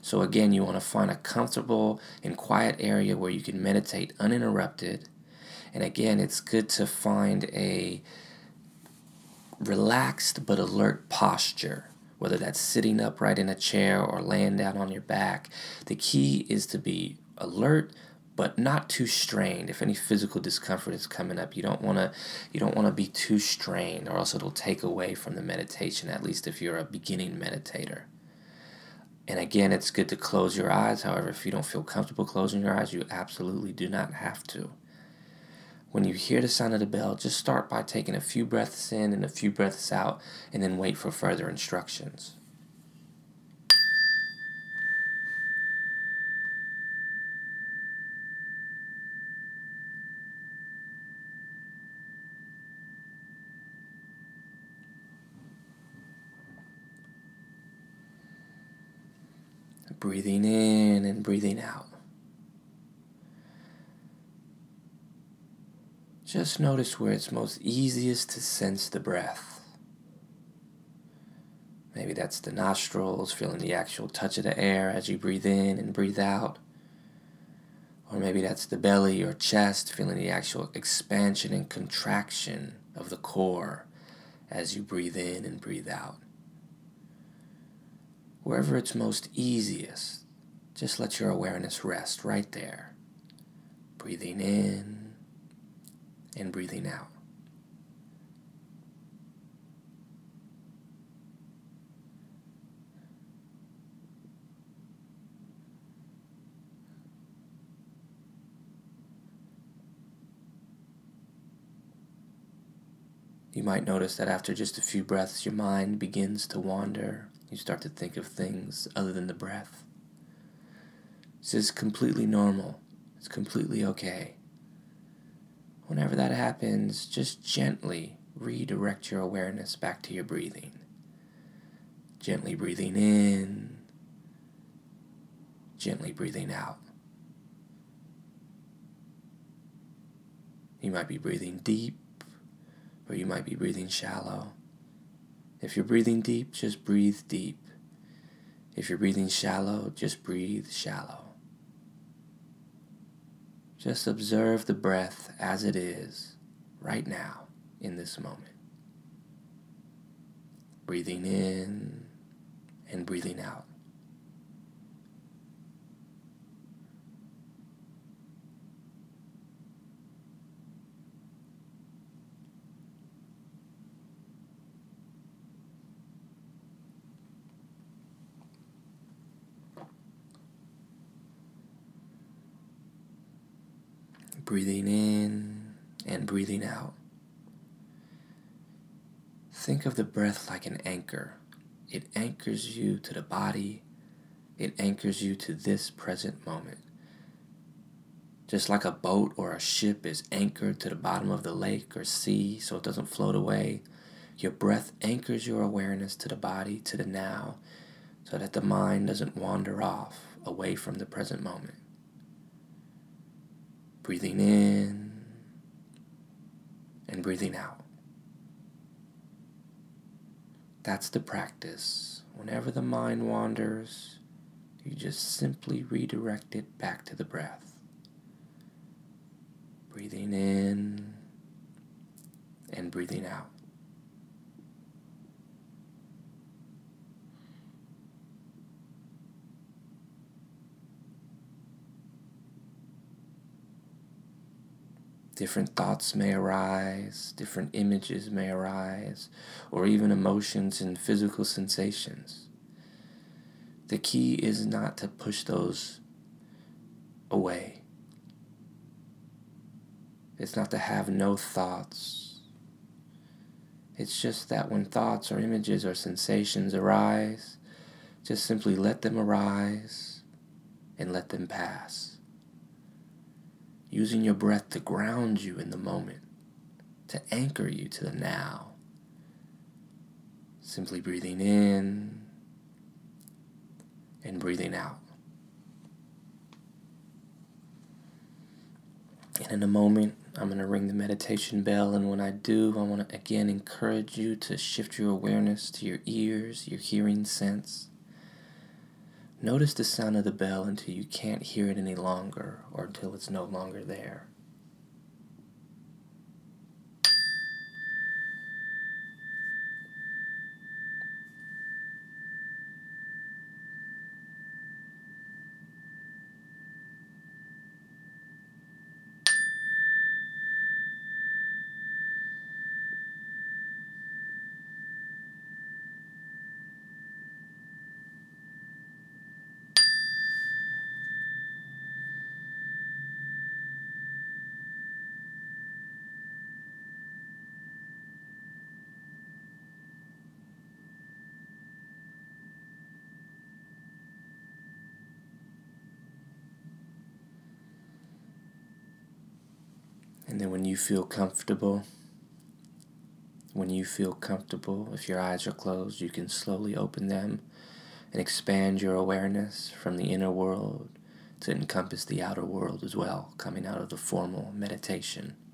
So again, you want to find a comfortable and quiet area where you can meditate uninterrupted. And again, it's good to find a relaxed but alert posture, whether that's sitting upright in a chair or laying down on your back. The key is to be alert but not too strained. If any physical discomfort is coming up, you don't want to be too strained, or else it'll take away from the meditation, at least if you're a beginning meditator. And again, it's good to close your eyes. However, if you don't feel comfortable closing your eyes, you absolutely do not have to. When you hear the sound of the bell, just start by taking a few breaths in and a few breaths out, and then wait for further instructions. Breathing in and breathing out. Just notice where it's most easiest to sense the breath. Maybe that's the nostrils, feeling the actual touch of the air as you breathe in and breathe out. Or maybe that's the belly or chest, feeling the actual expansion and contraction of the core as you breathe in and breathe out. Wherever it's most easiest, just let your awareness rest right there. Breathing in and breathing out. You might notice that after just a few breaths, your mind begins to wander. You start to think of things other than the breath. This is completely normal. It's completely okay. Whenever that happens, just gently redirect your awareness back to your breathing. Gently breathing in, gently breathing out. You might be breathing deep, or you might be breathing shallow. If you're breathing deep, just breathe deep. If you're breathing shallow, just breathe shallow. Just observe the breath as it is right now in this moment. Breathing in and breathing out. Breathing in and breathing out. Think of the breath like an anchor. It anchors you to the body. It anchors you to this present moment. Just like a boat or a ship is anchored to the bottom of the lake or sea so it doesn't float away, your breath anchors your awareness to the body, to the now, so that the mind doesn't wander off away from the present moment. Breathing in and breathing out. That's the practice. Whenever the mind wanders, you just simply redirect it back to the breath. Breathing in and breathing out. Different thoughts may arise, different images may arise, or even emotions and physical sensations. The key is not to push those away. It's not to have no thoughts. It's just that when thoughts or images or sensations arise, just simply let them arise and let them pass. Using your breath to ground you in the moment, to anchor you to the now. Simply breathing in and breathing out. And in a moment, I'm going to ring the meditation bell, and when I do, I want to again encourage you to shift your awareness to your ears, your hearing sense. Notice the sound of the bell until you can't hear it any longer or until it's no longer there. And then when you feel comfortable, if your eyes are closed, you can slowly open them and expand your awareness from the inner world to encompass the outer world as well, coming out of the formal meditation